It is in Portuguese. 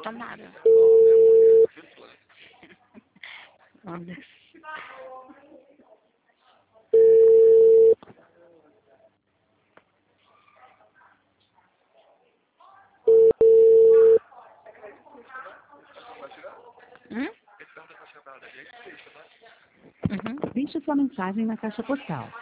Tomara. Olha. Uhum. Deixe sua mensagem na caixa postal.